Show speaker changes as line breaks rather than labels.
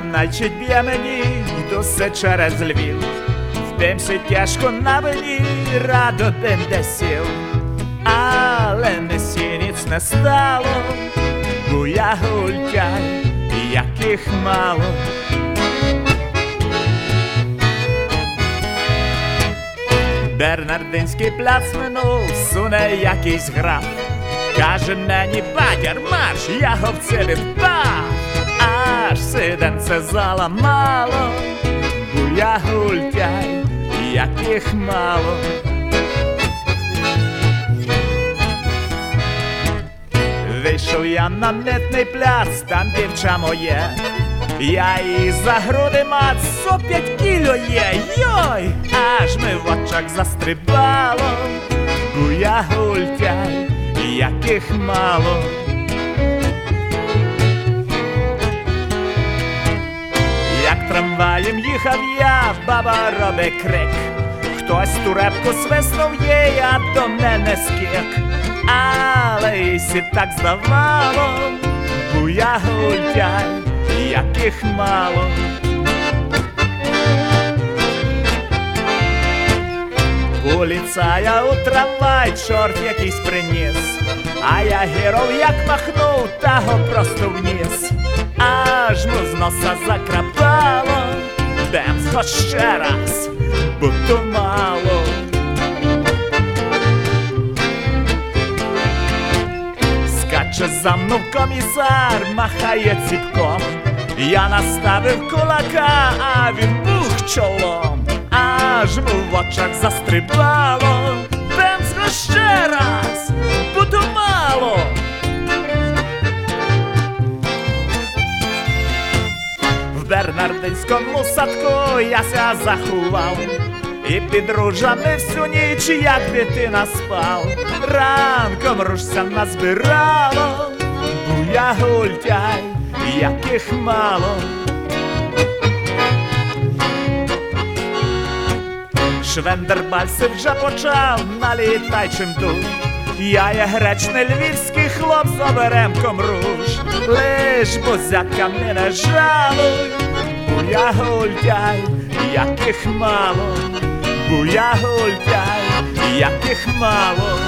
наче б'є мені, йду все через Львів. Втимся тяжко на вині, радо дим де сів. Але не сініць не стало, бо я гультяй, яких мало. Бернардинський пляц минув, суне якийсь граф. Каже мені: бадяр, марш, я говці відпав. Аж сиденце заламало, бо я гультяй, яких мало. Вийшов я на митний пляц, там дівча моє. Я її за груди мацу 5 кіло є. Йой, аж ми в очах застрибало, бо я гультяй, яких мало. Як трамваєм їхав я, баба робить крик. Хтось турепку свиснув їй, а до мене скік. Але їй так здавало, бо я гультяй, яких мало. Поліцая у трамвай чорт якийсь приніс, а я герой як махнув, та го просто вніс. Аж му з носа закрапало, демс хоч ще раз, бо то мало. Скаче за мною комісар, махає ціпком. Я наставив кулака, а він бух чолом. Аж му в очах застрибало, демс ще раз, бо то мало. В бернардинському садку я ся заховав, і під ружами всю ніч, як дитина спав. Ранком ружця назбирало, бо я гультяй, яких мало. Швендербальси вже почав, налітай чим душ. Я є гречний львівський хлоп з оберемком руж. Лиш бозяка мене жалуй, бо я гультяй, яких мало. Бо я гультяй, яких мало.